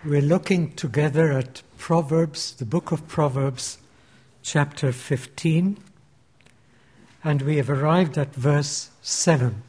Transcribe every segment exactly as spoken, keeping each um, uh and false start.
We're looking together at Proverbs, the book of Proverbs, chapter fifteen, and we have arrived at verse seven.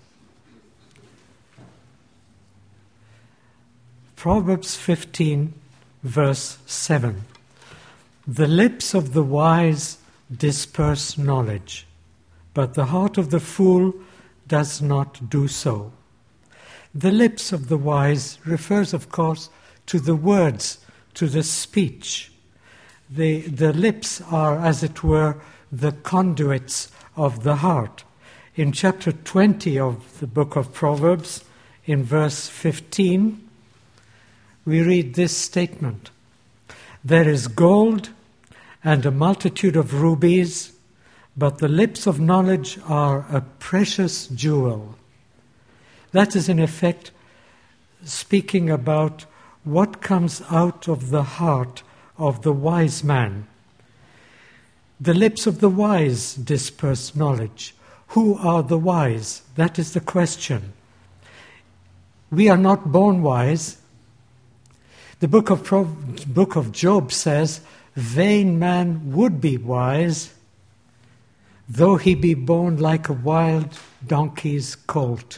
Proverbs fifteen, verse seven. The lips of the wise disperse knowledge, but the heart of the fool does not do so. The lips of the wise refers, of course, to the words, to the speech. The, the lips are, as it were, the conduits of the heart. In chapter twenty of the book of Proverbs, in verse fifteen, we read this statement: "There is gold and a multitude of rubies, but the lips of knowledge are a precious jewel." That is, in effect, speaking about what comes out of the heart of the wise man. The lips of the wise disperse knowledge. Who are the wise? That is the question. We are not born wise. The book of, Pro- book of Job says, "Vain man would be wise, though he be born like a wild donkey's colt."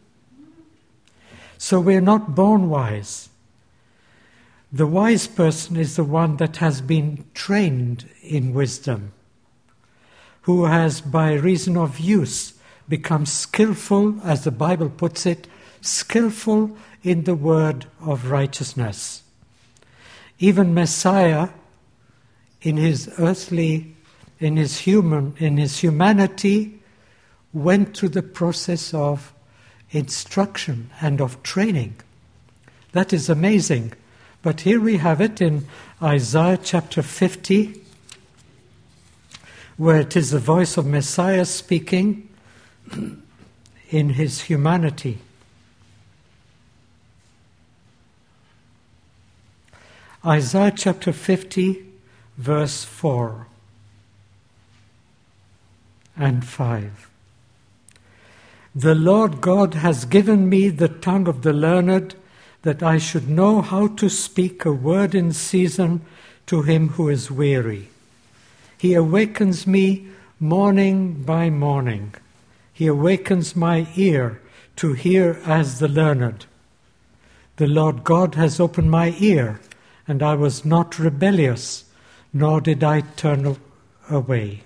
So we are not born wise. The wise person is the one that has been trained in wisdom, who has, by reason of use, become skillful, as the Bible puts it, skillful in the word of righteousness. Even Messiah, in his earthly, in his human, in his humanity, went through the process of instruction and of training. That is amazing. But here we have it in Isaiah chapter fifty, where it is the voice of Messiah speaking in his humanity. Isaiah chapter fifty, verse four and five. "The Lord God has given me the tongue of the learned, that I should know how to speak a word in season to him who is weary. He awakens me morning by morning. He awakens my ear to hear as the learned. The Lord God has opened my ear, and I was not rebellious, nor did I turn away."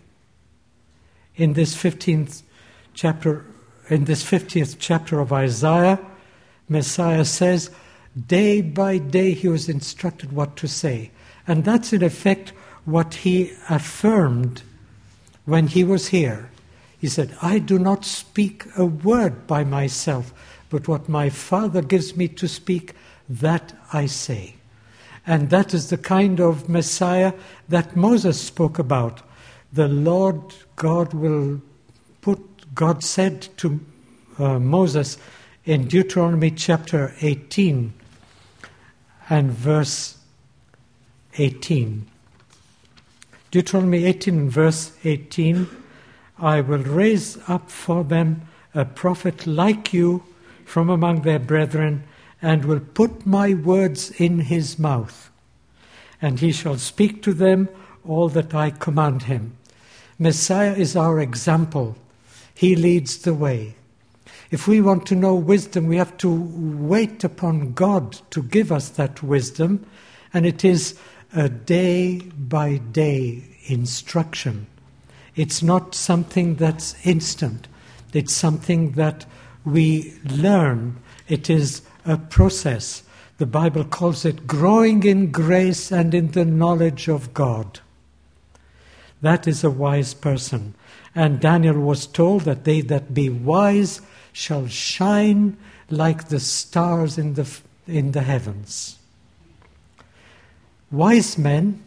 In this fifteenth chapter, in this fiftieth chapter of Isaiah, Messiah says, day by day he was instructed what to say. And that's in effect what he affirmed when he was here. He said, "I do not speak a word by myself, but what my Father gives me to speak, that I say." And that is the kind of Messiah that Moses spoke about. The Lord God will put, God said to uh, Moses in Deuteronomy chapter eighteen and verse eighteen. Deuteronomy eighteen and verse eighteen, "I will raise up for them a prophet like you from among their brethren, and will put my words in his mouth, and he shall speak to them all that I command him." Messiah is our example. He leads the way. If we want to know wisdom, we have to wait upon God to give us that wisdom, and it is a day-by-day instruction. It's not something that's instant. It's something that we learn. It is a process. The Bible calls it growing in grace and in the knowledge of God. That is a wise person. And Daniel was told that they that be wise shall shine like the stars in the in the heavens. Wise men,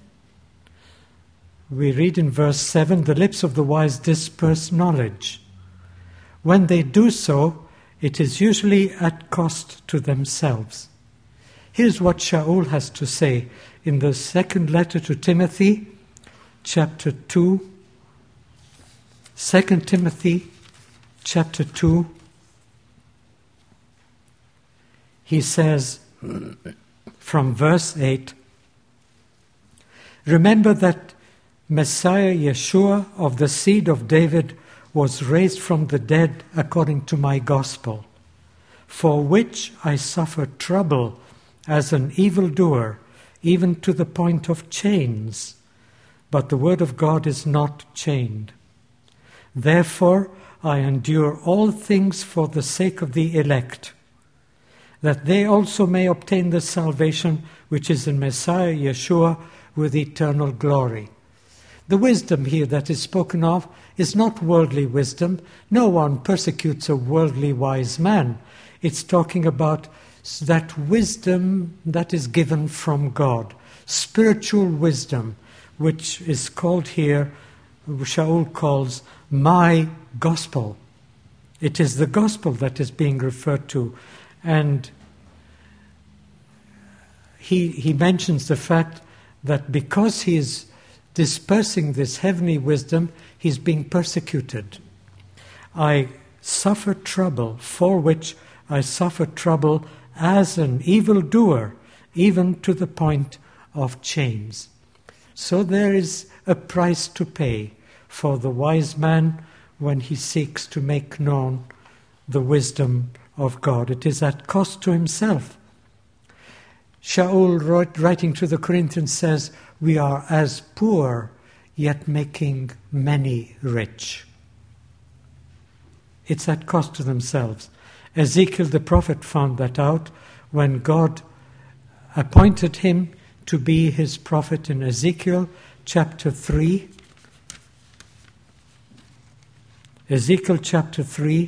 we read in verse seven, "The lips of the wise disperse knowledge." When they do so, it is usually at cost to themselves. Here's what Shaul has to say in the second letter to Timothy, chapter two. Second Timothy, chapter two. He says, from verse eight. Remember that Messiah Yeshua of the seed of David was raised from the dead according to my gospel, for which I suffered trouble as an evildoer, even to the point of chains. But the word of God is not chained. Therefore I endure all things for the sake of the elect, that they also may obtain the salvation which is in Messiah Yeshua with eternal glory. The wisdom here that is spoken of is not worldly wisdom. No one persecutes a worldly wise man. It's talking about that wisdom that is given from God, spiritual wisdom, which is called here, Shaul calls, my gospel. It is the gospel that is being referred to. And he, he mentions the fact that because he is dispersing this heavenly wisdom, he's being persecuted. I suffer trouble, for which I suffer trouble as an evildoer, even to the point of chains. So there is a price to pay for the wise man when he seeks to make known the wisdom of God. It is at cost to himself. Shaul, writing to the Corinthians, says, we are as poor, yet making many rich. It's at cost to themselves. Ezekiel the prophet found that out when God appointed him to be his prophet in Ezekiel chapter three. Ezekiel chapter three,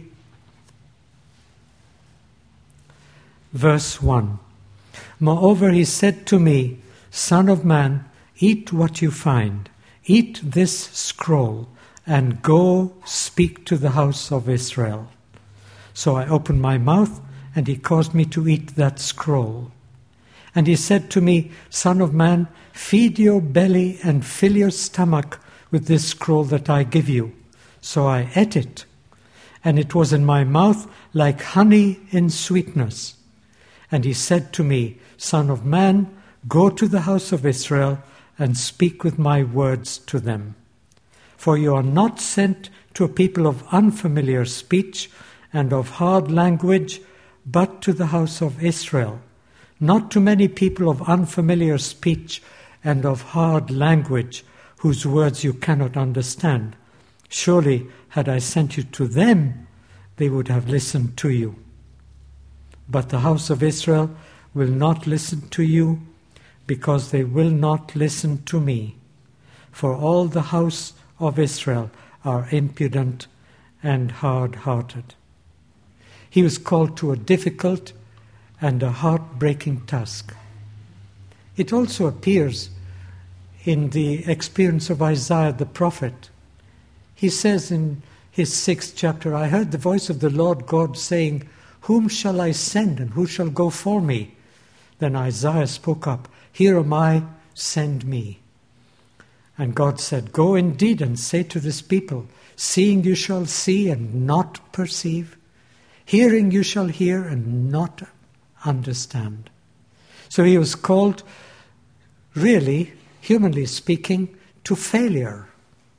verse one. Moreover, he said to me, Son of man, eat what you find, eat this scroll, and go speak to the house of Israel. So I opened my mouth, and he caused me to eat that scroll. And he said to me, Son of man, feed your belly and fill your stomach with this scroll that I give you. So I ate it, and it was in my mouth like honey in sweetness. And he said to me, Son of man, go to the house of Israel and speak with my words to them. For you are not sent to a people of unfamiliar speech and of hard language, but to the house of Israel. Not to many people of unfamiliar speech and of hard language, whose words you cannot understand. Surely, had I sent you to them, they would have listened to you. But the house of Israel will not listen to you, because they will not listen to me. For all the house of Israel are impudent and hard-hearted. He was called to a difficult and a heartbreaking task. It also appears in the experience of Isaiah the prophet. He says in his sixth chapter, I heard the voice of the Lord God saying, whom shall I send and who shall go for me? Then Isaiah spoke up, here am I, send me. And God said, go indeed and say to this people, seeing you shall see and not perceive, hearing you shall hear and not understand. So he was called, really, humanly speaking, to failure,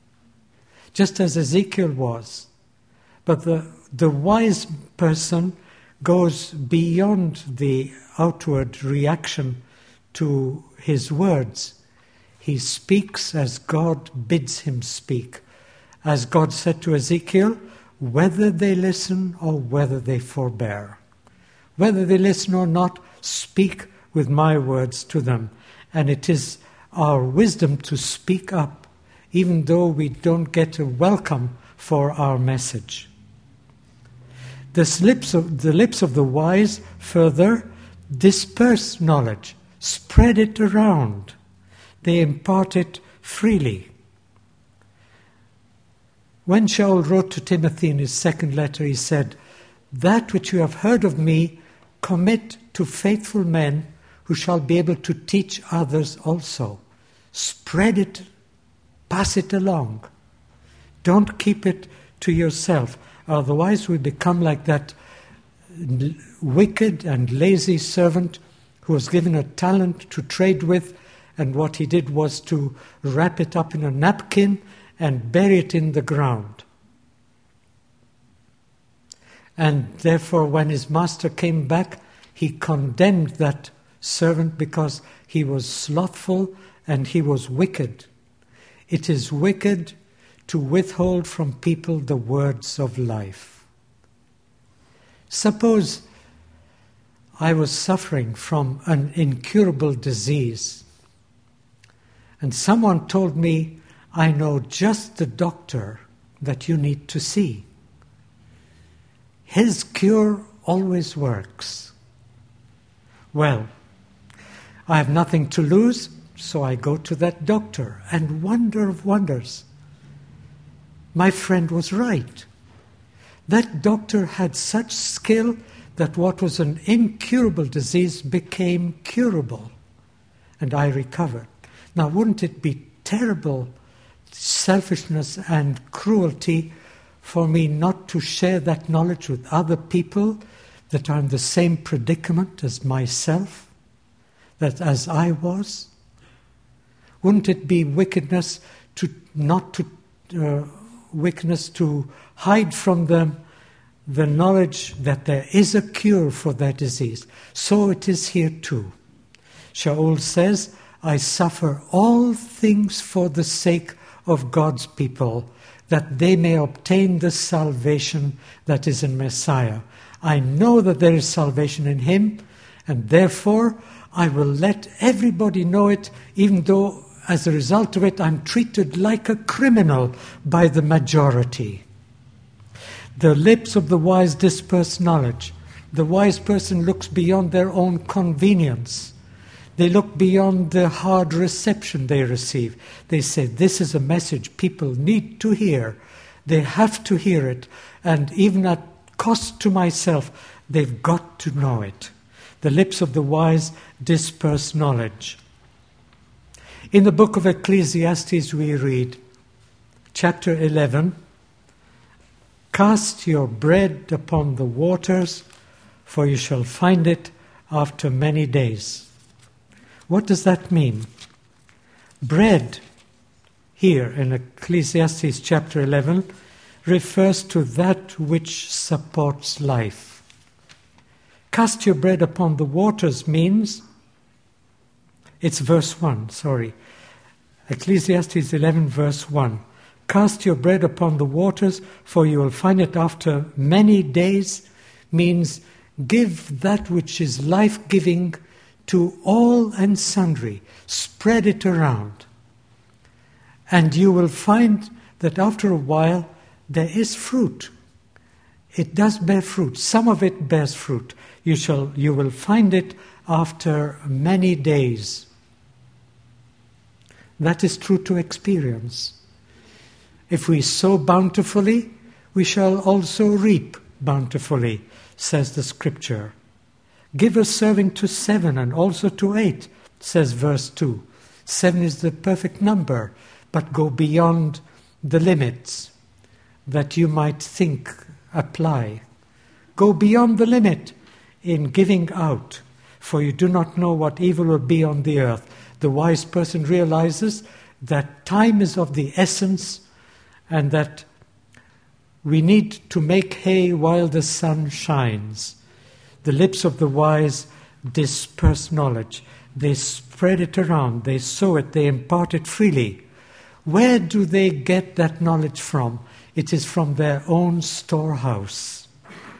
just as Ezekiel was. But the, the wise person goes beyond the outward reaction to his words. He speaks as God bids him speak. As God said to Ezekiel, whether they listen or whether they forbear. Whether they listen or not, speak with my words to them. And it is our wisdom to speak up, even though we don't get a welcome for our message. The lips of the, lips of the wise further disperse knowledge, spread it around. They impart it freely. When Shaul wrote to Timothy in his second letter, he said, that which you have heard of me, commit to faithful men who shall be able to teach others also. Spread it, pass it along. Don't keep it to yourself. Otherwise we become like that wicked and lazy servant who was given a talent to trade with, and what he did was to wrap it up in a napkin and bury it in the ground. And therefore, when his master came back, he condemned that servant because he was slothful and he was wicked. It is wicked to withhold from people the words of life. Suppose I was suffering from an incurable disease, and someone told me, I know just the doctor that you need to see. His cure always works. Well, I have nothing to lose, so I go to that doctor, and wonder of wonders, my friend was right. That doctor had such skill that what was an incurable disease became curable, and I recovered. Now, wouldn't it be terrible selfishness and cruelty for me not to share that knowledge with other people that are in the same predicament as myself, that as I was? Wouldn't it be wickedness to not to uh, wickedness to hide from them the knowledge that there is a cure for their disease? So it is here too. Shaul says, I suffer all things for the sake of God's people, that they may obtain the salvation that is in Messiah. I know that there is salvation in him, and therefore I will let everybody know it, even though as a result of it I'm treated like a criminal by the majority. The lips of the wise disperse knowledge. The wise person looks beyond their own convenience. They look beyond the hard reception they receive. They say, this is a message people need to hear. They have to hear it. And even at cost to myself, they've got to know it. The lips of the wise disperse knowledge. In the book of Ecclesiastes we read, chapter eleven, cast your bread upon the waters, for you shall find it after many days. What does that mean? Bread, here in Ecclesiastes chapter eleven, refers to that which supports life. Cast your bread upon the waters means, it's verse one, sorry. Ecclesiastes eleven verse one. Cast your bread upon the waters, for you will find it after many days, means give that which is life-giving to all and sundry. Spread it around. And you will find that after a while there is fruit. It does bear fruit. Some of it bears fruit. You shall, you will find it after many days. That is true to experience. If we sow bountifully, we shall also reap bountifully, says the Scripture. Give a serving to seven and also to eight, says verse two. Seven is the perfect number, but go beyond the limits that you might think apply. Go beyond the limit in giving out, for you do not know what evil will be on the earth. The wise person realizes that time is of the essence and that we need to make hay while the sun shines. The lips of the wise disperse knowledge. They spread it around, they sow it, they impart it freely. Where do they get that knowledge from? It is from their own storehouse.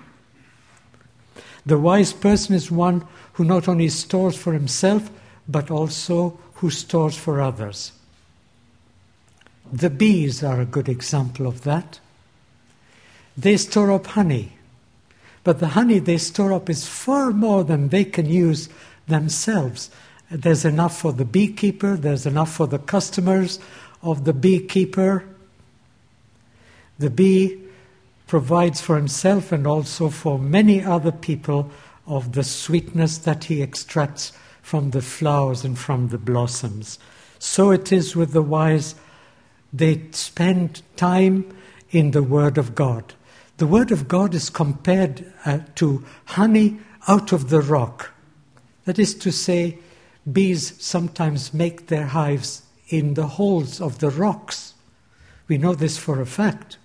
The wise person is one who not only stores for himself, but also who stores for others. The bees are a good example of that. They store up honey, but the honey they store up is far more than they can use themselves. There's enough for the beekeeper, there's enough for the customers of the beekeeper. The bee provides for himself and also for many other people of the sweetness that he extracts from the flowers and from the blossoms. So it is with the wise. They spend time in the Word of God. The Word of God is compared uh, to honey out of the rock. That is to say, bees sometimes make their hives in the holes of the rocks. We know this for a fact.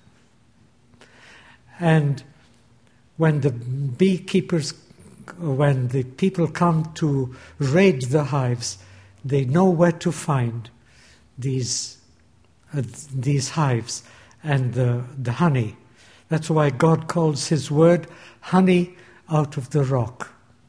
And when the beekeepers, when the people come to raid the hives, they know where to find these, uh, these hives and the, the honey. That's why God calls his word honey out of the rock.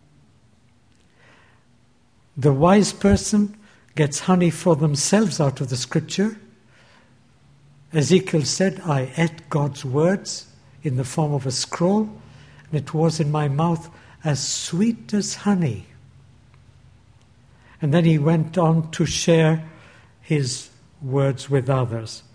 The wise person gets honey for themselves out of the scripture. Ezekiel said, I ate God's words in the form of a scroll, and it was in my mouth as sweet as honey. And then he went on to share his words with others.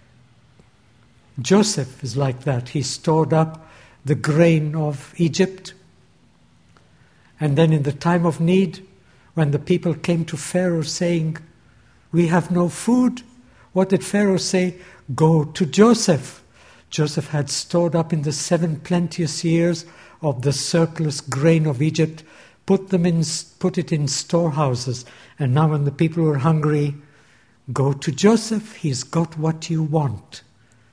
Joseph is like that. He stored up the grain of Egypt. And then in the time of need, when the people came to Pharaoh saying, we have no food, what did Pharaoh say? Go to Joseph. Joseph had stored up in the seven plenteous years of the surplus grain of Egypt, put them in, put it in storehouses. And now when the people were hungry, go to Joseph. He's got what you want.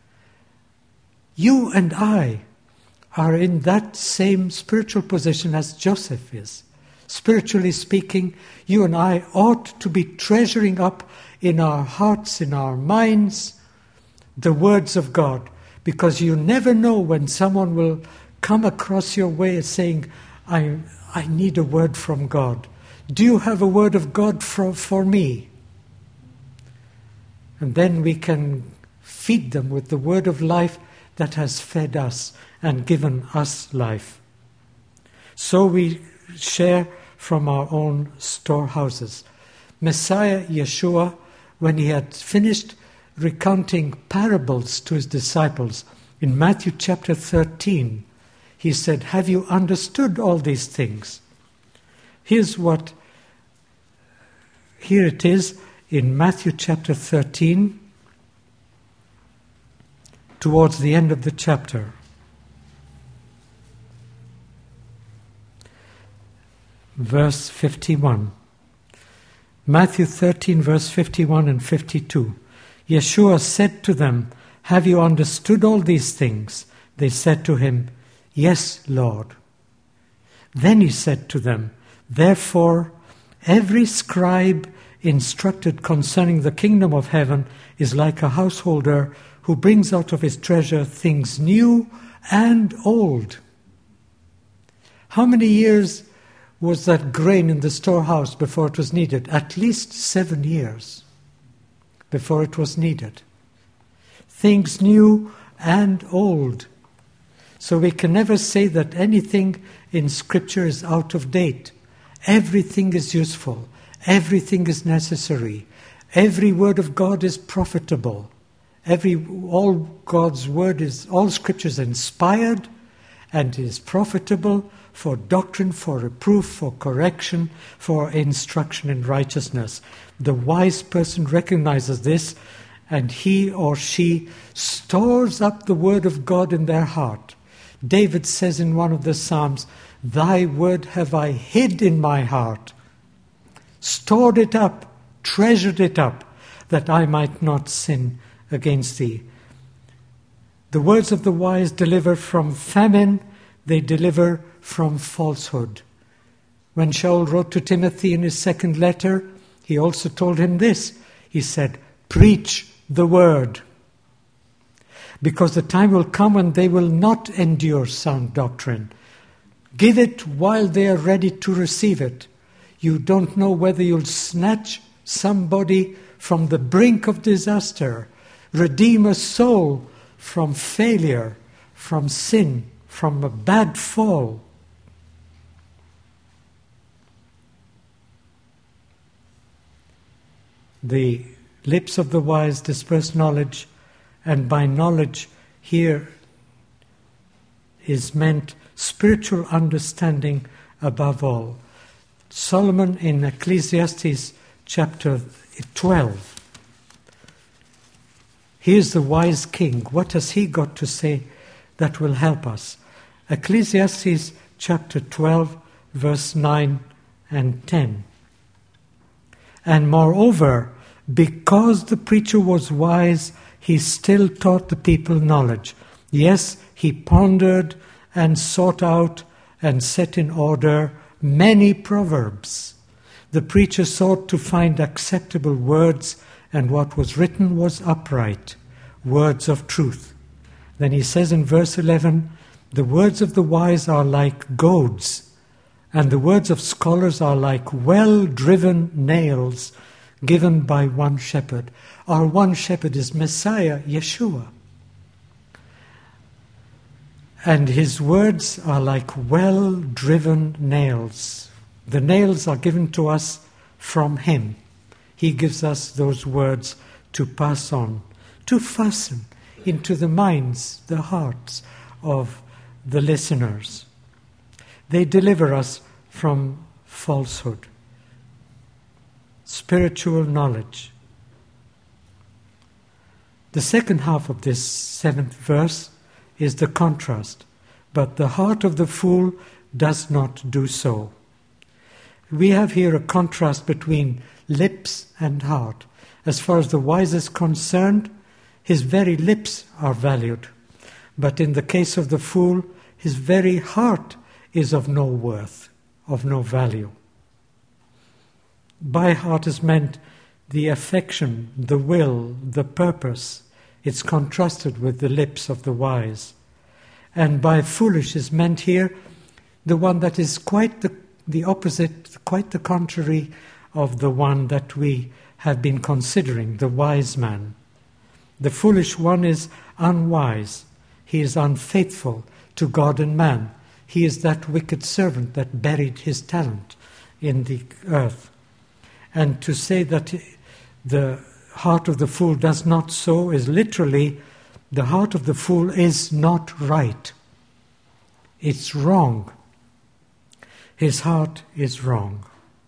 You and I are in that same spiritual position as Joseph is. Spiritually speaking, you and I ought to be treasuring up in our hearts, in our minds, the words of God, because you never know when someone will come across your way saying, I, I need a word from God. Do you have a word of God for, for me? And then we can feed them with the word of life that has fed us and given us life. So we share from our own storehouses. Messiah Yeshua, when he had finished recounting parables to his disciples, in Matthew chapter thirteen, he said, have you understood all these things? Here's what, here it is in Matthew chapter thirteen, towards the end of the chapter. Verse fifty-one. Matthew thirteen, verse fifty-one and fifty-two. Yeshua said to them, have you understood all these things? They said to him, yes, Lord. Then he said to them, therefore, every scribe instructed concerning the kingdom of heaven is like a householder who brings out of his treasure things new and old. How many years was that grain in the storehouse before it was needed? At least seven years before it was needed. Things new and old. So we can never say that anything in Scripture is out of date. Everything is useful. Everything is necessary. Every word of God is profitable. Every all God's word is, all Scripture is inspired and is profitable for doctrine, for reproof, for correction, for instruction in righteousness. The wise person recognizes this, and he or she stores up the word of God in their heart. David says in one of the Psalms, thy word have I hid in my heart, stored it up, treasured it up, that I might not sin against thee. The words of the wise deliver from famine, they deliver from falsehood. When Shaul wrote to Timothy in his second letter, he also told him this. He said, preach the word, because the time will come when they will not endure sound doctrine. Give it while they are ready to receive it. You don't know whether you'll snatch somebody from the brink of disaster, redeem a soul from failure, from sin, from a bad fall. The lips of the wise disperse knowledge, and by knowledge here is meant spiritual understanding above all. Solomon in Ecclesiastes chapter twelve. Here's the wise king. What has he got to say that will help us? Ecclesiastes chapter twelve, verse nine and ten. And moreover, because the preacher was wise, he still taught the people knowledge. Yes, he pondered and sought out and set in order many proverbs. The preacher sought to find acceptable words, and what was written was upright, words of truth. Then he says in verse eleven, the words of the wise are like goads, and the words of scholars are like well-driven nails given by one shepherd. Our one shepherd is Messiah, Yeshua. And his words are like well-driven nails. The nails are given to us from him. He gives us those words to pass on, to fasten into the minds, the hearts of the listeners. They deliver us from falsehood, spiritual knowledge. The second half of this seventh verse is the contrast. But the heart of the fool does not do so. We have here a contrast between lips and heart. As far as the wise is concerned, his very lips are valued. But in the case of the fool, his very heart is of no worth, of no value. By heart is meant the affection, the will, the purpose. It's contrasted with the lips of the wise. And by foolish is meant here the one that is quite the, the opposite, quite the contrary of the one that we have been considering, the wise man. The foolish one is unwise. He is unfaithful to God and man. He is that wicked servant that buried his talent in the earth. And to say that the heart of the fool does not so is literally, the heart of the fool is not right. It's wrong. His heart is wrong.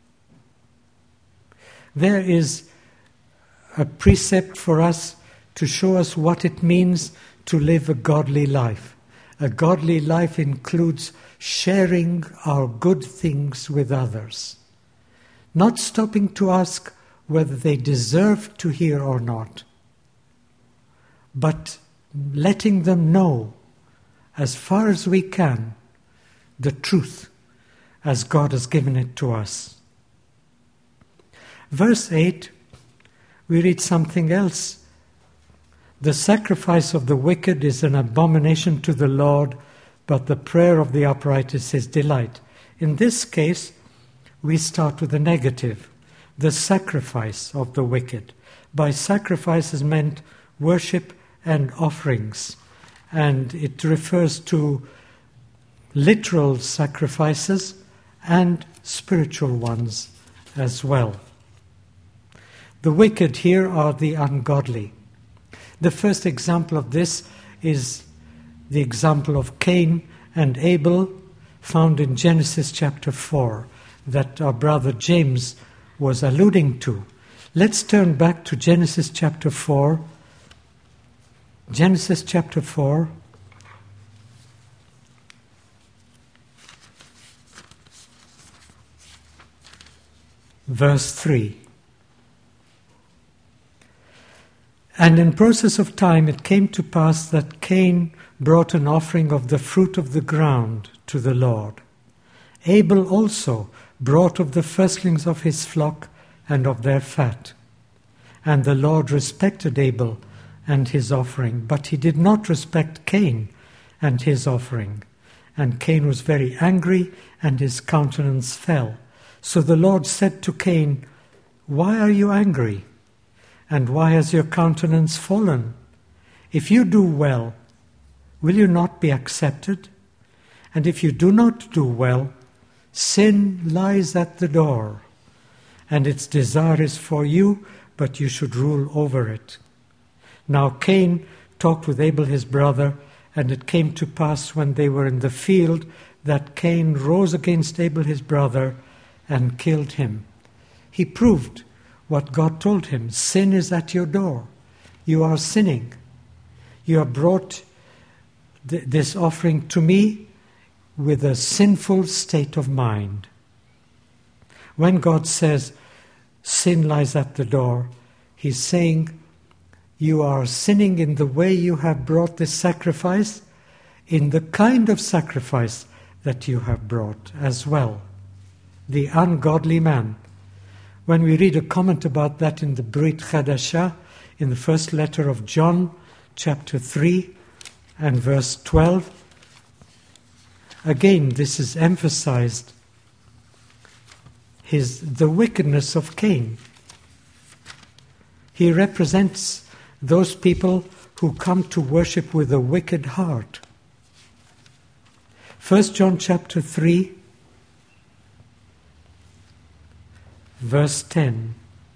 There is a precept for us to show us what it means to live a godly life. A godly life includes sharing our good things with others, not stopping to ask whether they deserve to hear or not, but letting them know, as far as we can, the truth as God has given it to us. Verse eight, we read something else. The sacrifice of the wicked is an abomination to the Lord, but the prayer of the upright is his delight. In this case, we start with the negative, the sacrifice of the wicked. By sacrifice is meant worship and offerings, and it refers to literal sacrifices and spiritual ones as well. The wicked here are the ungodly. The first example of this is the example of Cain and Abel, found in Genesis chapter four, that our brother James was alluding to. Let's turn back to Genesis chapter four. Genesis chapter four. Verse three. And in process of time it came to pass that Cain brought an offering of the fruit of the ground to the Lord. Abel also brought of the firstlings of his flock and of their fat. And the Lord respected Abel and his offering, but he did not respect Cain and his offering. And Cain was very angry, and his countenance fell. So the Lord said to Cain, "Why are you angry? And why has your countenance fallen? If you do well, will you not be accepted? And if you do not do well, sin lies at the door, and its desire is for you, but you should rule over it." Now Cain talked with Abel his brother, and it came to pass when they were in the field that Cain rose against Abel his brother and killed him. He proved what God told him: sin is at your door. You are sinning. You have brought th- this offering to me with a sinful state of mind. When God says sin lies at the door, he's saying you are sinning in the way you have brought this sacrifice, in the kind of sacrifice that you have brought as well. The ungodly man. When we read a comment about that in the Brit Chadashah, in the first letter of John, chapter three and verse twelve, again this is emphasized, his, the wickedness of Cain. He represents those people who come to worship with a wicked heart. First John chapter three, verse ten.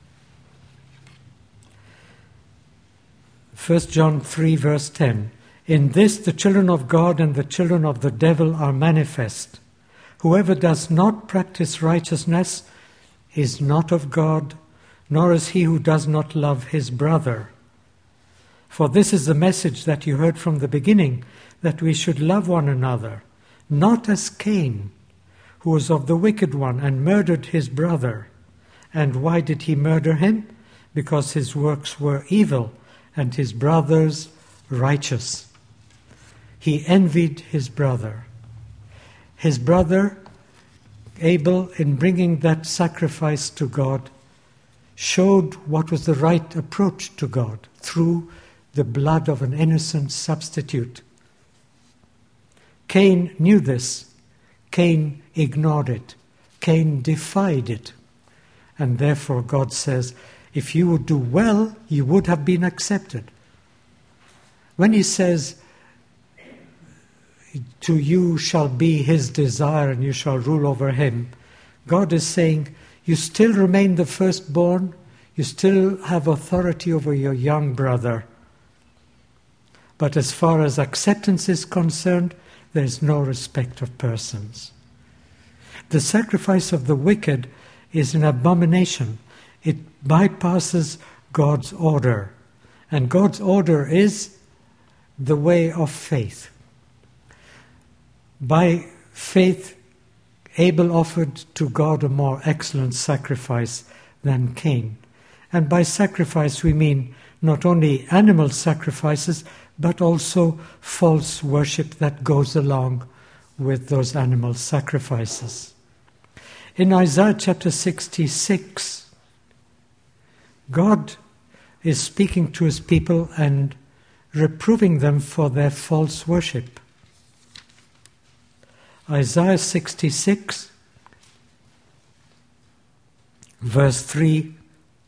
First John three, verse ten. In this the children of God and the children of the devil are manifest. Whoever does not practice righteousness is not of God, nor is he who does not love his brother. For this is the message that you heard from the beginning, that we should love one another, not as Cain, who was of the wicked one and murdered his brother. And why did he murder him? Because his works were evil and his brother's righteous. He envied his brother. His brother, Abel, in bringing that sacrifice to God, showed what was the right approach to God through the blood of an innocent substitute. Cain knew this. Cain ignored it. Cain defied it. And therefore God says, if you would do well, you would have been accepted. When he says, to you shall be his desire and you shall rule over him, God is saying, you still remain the firstborn, you still have authority over your young brother. But as far as acceptance is concerned, there is no respect of persons. The sacrifice of the wicked is an abomination. It bypasses God's order. And God's order is the way of faith. By faith, Abel offered to God a more excellent sacrifice than Cain. And by sacrifice we mean not only animal sacrifices, but also false worship that goes along with those animal sacrifices. In Isaiah chapter sixty-six, God is speaking to his people and reproving them for their false worship. Isaiah sixty-six, verse three.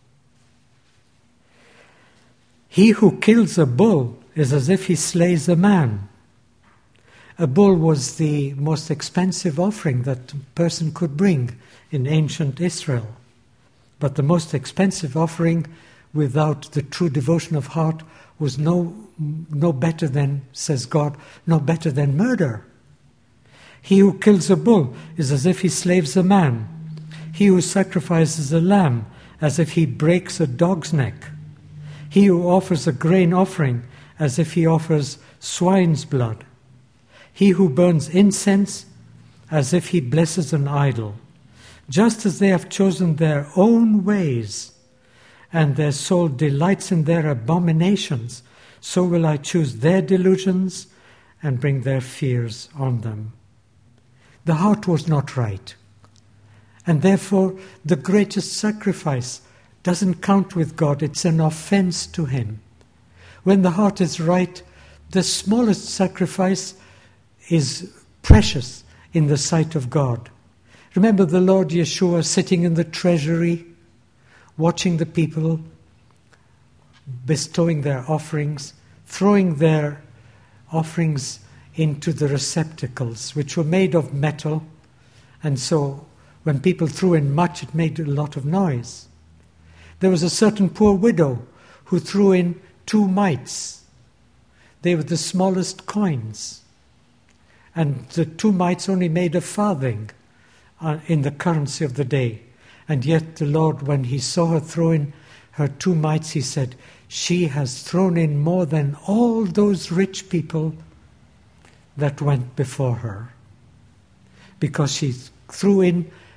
He who kills a bull is as if he slays a man. A bull was the most expensive offering that a person could bring in ancient Israel. But the most expensive offering without the true devotion of heart was no, no better than, says God, no better than murder. He who kills a bull is as if he slays a man. He who sacrifices a lamb as if he breaks a dog's neck. He who offers a grain offering as if he offers swine's blood. He who burns incense as if he blesses an idol. Just as they have chosen their own ways, and their soul delights in their abominations, so will I choose their delusions and bring their fears on them. The heart was not right, and therefore the greatest sacrifice doesn't count with God. It's an offense to him. When the heart is right, the smallest sacrifice is precious in the sight of God. Remember the Lord Yeshua sitting in the treasury, watching the people bestowing their offerings, throwing their offerings into the receptacles, which were made of metal, and so when people threw in much, it made a lot of noise. There was a certain poor widow who threw in two mites. They were the smallest coins, and the two mites only made a farthing uh, in the currency of the day. And yet the Lord, when he saw her throw in her two mites, he said, she has thrown in more than all those rich people that went before her. Because she threw in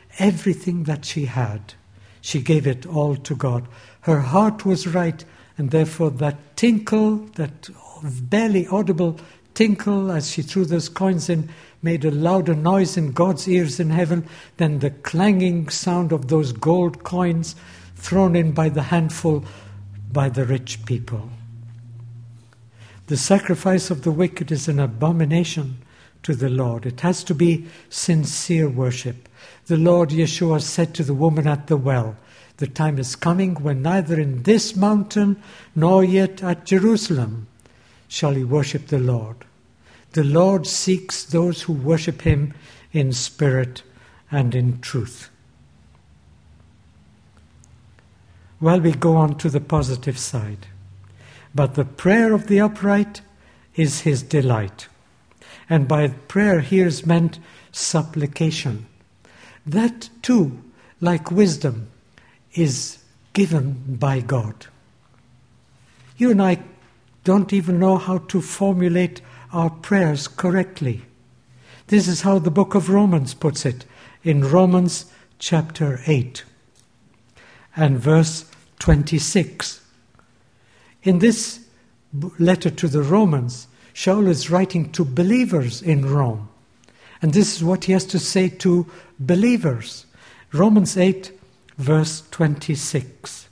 everything that she had. She gave it all to God. Her heart was right, and therefore that tinkle, that barely audible tinkle as she threw those coins in, made a louder noise in God's ears in heaven than the clanging sound of those gold coins thrown in by the handful by the rich people. The sacrifice of the wicked is an abomination to the Lord. It has to be sincere worship. The Lord Yeshua said to the woman at the well, "The time is coming when neither in this mountain nor yet at Jerusalem shall you worship the Lord." The Lord seeks those who worship him in spirit and in truth. Well, we go on to the positive side. But the prayer of the upright is his delight. And by prayer here is meant supplication. That too, like wisdom, is given by God. You and I don't even know how to formulate our prayers correctly. This is how the book of Romans puts it in Romans chapter eight and verse twenty-six. In this letter to the Romans, Shaul is writing to believers in Rome. And this is what he has to say to believers. Romans eight, verse twenty-six.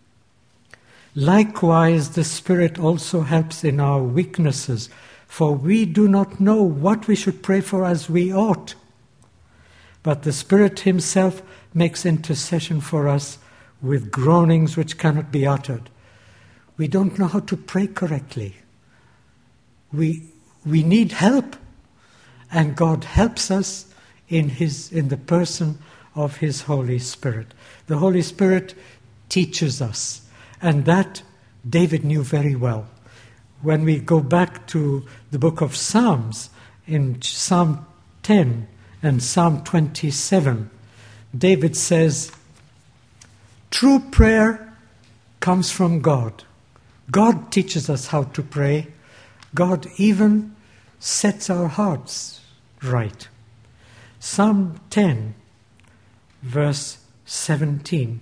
Likewise, the Spirit also helps in our weaknesses, for we do not know what we should pray for as we ought. But the Spirit himself makes intercession for us with groanings which cannot be uttered. We don't know how to pray correctly. We, we need help. And God helps us in his in the person of his Holy Spirit. The Holy Spirit teaches us. And that David knew very well. When we go back to the book of Psalms, in Psalm ten and Psalm twenty-seven, David says, true prayer comes from God. God teaches us how to pray. God even sets our hearts right. Psalm ten, verse seventeen.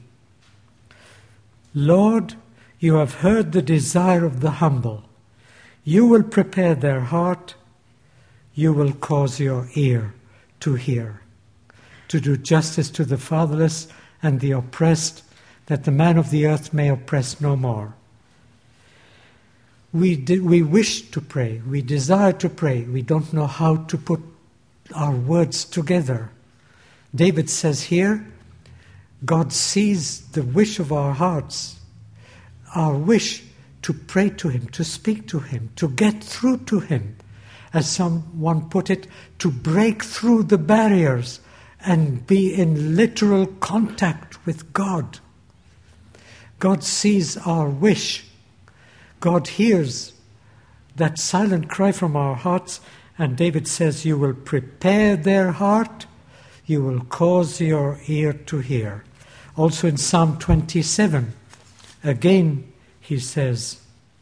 Lord, you have heard the desire of the humble. You will prepare their heart. You will cause your ear to hear, to do justice to the fatherless and the oppressed, that the man of the earth may oppress no more. We, de- we wish to pray. We desire to pray. We don't know how to put our words together. David says here, God sees the wish of our hearts, our wish to pray to him, to speak to him, to get through to him. As someone put it, to break through the barriers and be in literal contact with God. God sees our wish. God hears that silent cry from our hearts, and David says, you will prepare their heart, you will cause your ear to hear. Also in Psalm twenty-seven, again he says,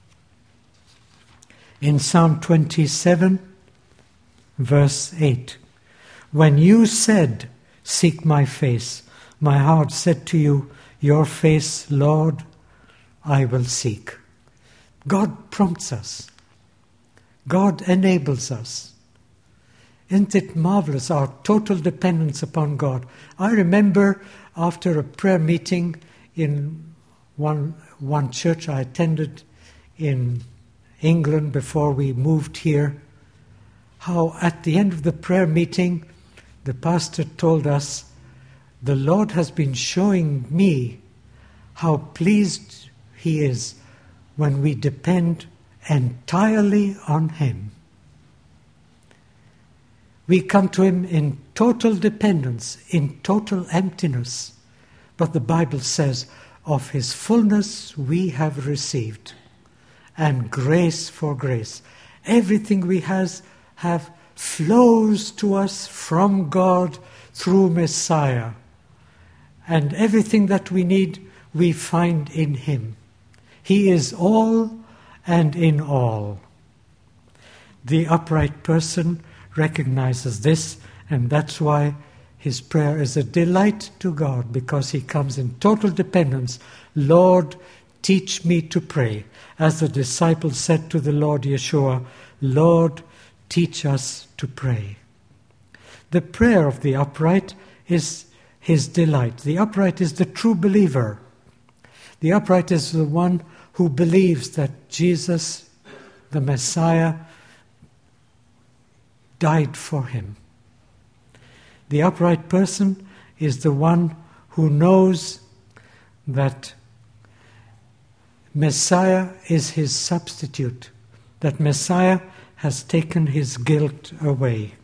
in Psalm twenty-seven, verse eight, when you said, seek my face, my heart said to you, your face, Lord, I will seek. God prompts us. God enables us. Isn't it marvelous, our total dependence upon God? I remember after a prayer meeting in one, one church I attended in England before we moved here, how at the end of the prayer meeting, the pastor told us, the Lord has been showing me how pleased he is when we depend entirely on him. We come to him in total dependence, in total emptiness. But the Bible says, of his fullness we have received, and grace for grace. Everything we has, have flows to us from God through Messiah. And everything that we need, we find in him. He is all and in all. The upright person recognizes this, and that's why his prayer is a delight to God because he comes in total dependence. Lord, teach me to pray. As the disciples said to the Lord Yeshua, Lord, teach us to pray. The prayer of the upright is his delight. The upright is the true believer. The upright is the one who believes that Jesus, the Messiah, died for him. The upright person is the one who knows that Messiah is his substitute, that Messiah has taken his guilt away.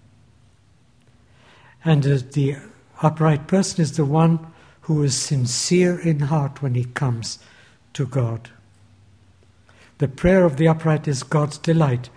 And the upright person is the one who is sincere in heart when he comes to God. The prayer of the upright is God's delight.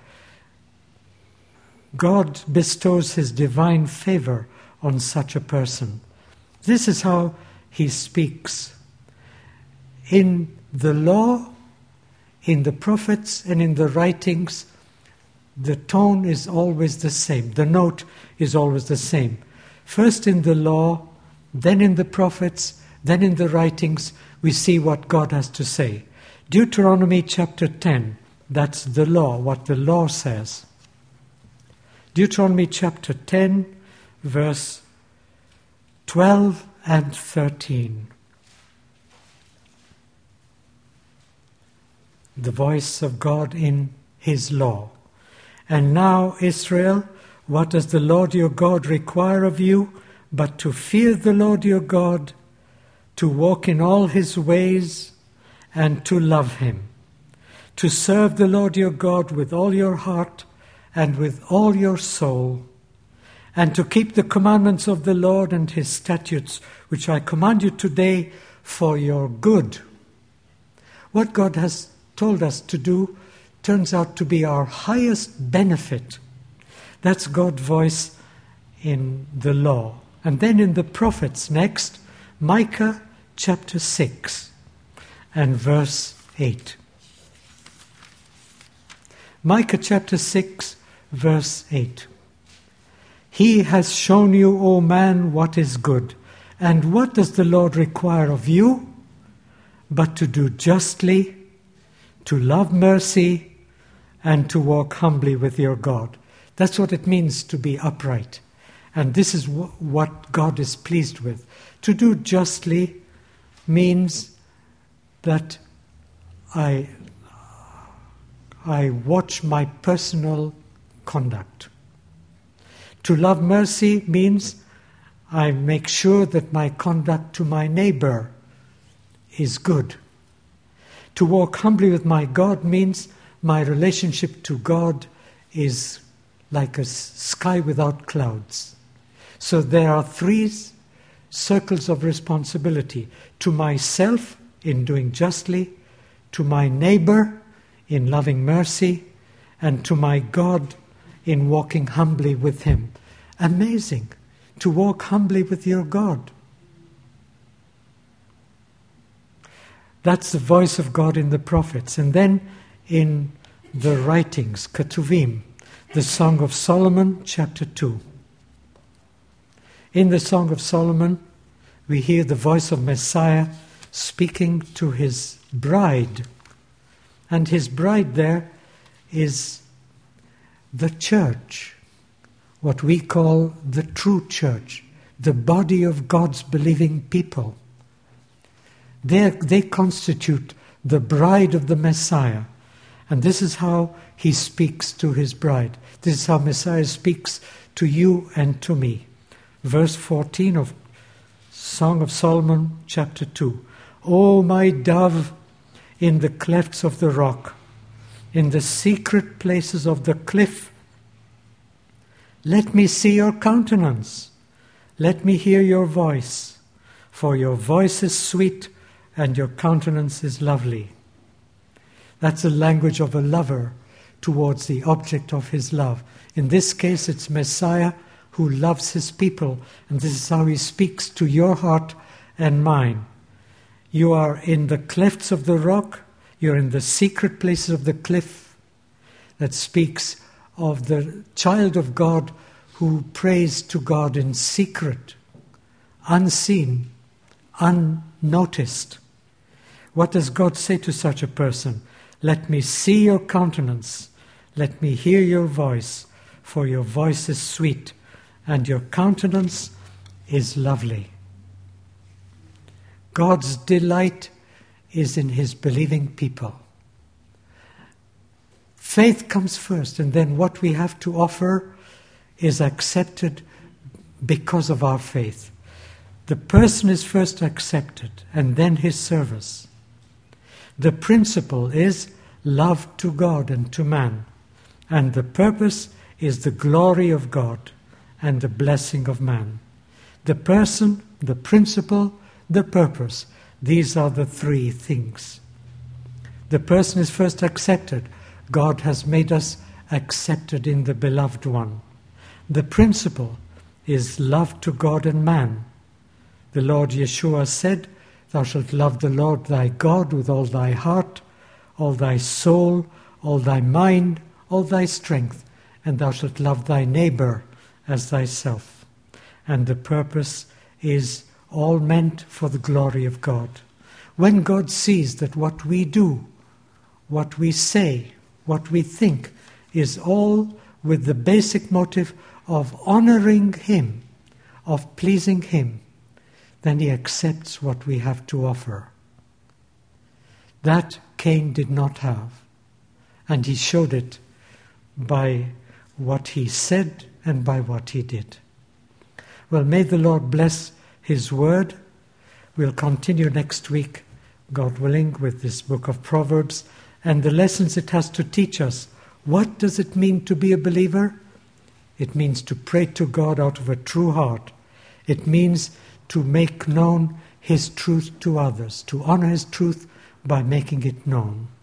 God bestows his divine favor on such a person. This is how he speaks. In the law, in the prophets, and in the writings, the tone is always the same. The note is always the same. First in the law, then in the prophets, then in the writings, we see what God has to say. Deuteronomy chapter ten, that's the law, what the law says. Deuteronomy chapter ten, verse twelve and thirteen. The voice of God in his law. And now, Israel, what does the Lord your God require of you but to fear the Lord your God, to walk in all his ways, and to love him, to serve the Lord your God with all your heart and with all your soul, and to keep the commandments of the Lord and his statutes, which I command you today for your good. What God has told us to do turns out to be our highest benefit. That's God's voice in the law. And then in the prophets next, Micah chapter six and verse eight. Micah chapter six, verse eight. He has shown you, O man, what is good. And what does the Lord require of you? But to do justly, to love mercy, and to walk humbly with your God. That's what it means to be upright. And this is w- what God is pleased with. To do justly means that I, I watch my personal conduct. To love mercy means I make sure that my conduct to my neighbor is good. To walk humbly with my God means my relationship to God is like a sky without clouds. So there are three circles of responsibility. To myself in doing justly, to my neighbor in loving mercy, and to my God in walking humbly with him. Amazing to walk humbly with your God. That's the voice of God in the prophets. And then in the writings, Ketuvim, the Song of Solomon, chapter two. In the Song of Solomon, we hear the voice of Messiah speaking to his bride. And his bride there is the church, what we call the true church, the body of God's believing people. They, they constitute the bride of the Messiah. And this is how he speaks to his bride. This is how Messiah speaks to you and to me. Verse fourteen of Song of Solomon, chapter two. O my dove, in the clefts of the rock, in the secret places of the cliff, let me see your countenance. Let me hear your voice. For your voice is sweet and your countenance is lovely. That's the language of a lover towards the object of his love. In this case, it's Messiah who loves his people, and this is how he speaks to your heart and mine. You are in the clefts of the rock, you're in the secret places of the cliff. That speaks of the child of God who prays to God in secret, unseen, unnoticed. What does God say to such a person? Let me see your countenance, let me hear your voice, for your voice is sweet, and your countenance is lovely. God's delight is in his believing people. Faith comes first, and then what we have to offer is accepted because of our faith. The person is first accepted, and then his service. The principle is love to God and to man, and the purpose is the glory of God and the blessing of man. The person, the principle, the purpose, these are the three things. The person is first accepted. God has made us accepted in the beloved one. The principle is love to God and man. The Lord Yeshua said, thou shalt love the Lord thy God with all thy heart, all thy soul, all thy mind, all thy strength, and thou shalt love thy neighbor as thyself. And the purpose is all meant for the glory of God. When God sees that what we do, what we say, what we think is all with the basic motive of honoring him, of pleasing him, then he accepts what we have to offer. That Cain did not have, and he showed it by what he said and by what he did. Well, may the Lord bless his word. We'll continue next week, God willing, with this book of Proverbs and the lessons it has to teach us. What does it mean to be a believer? It means to pray to God out of a true heart. It means to make known his truth to others, to honor his truth by making it known.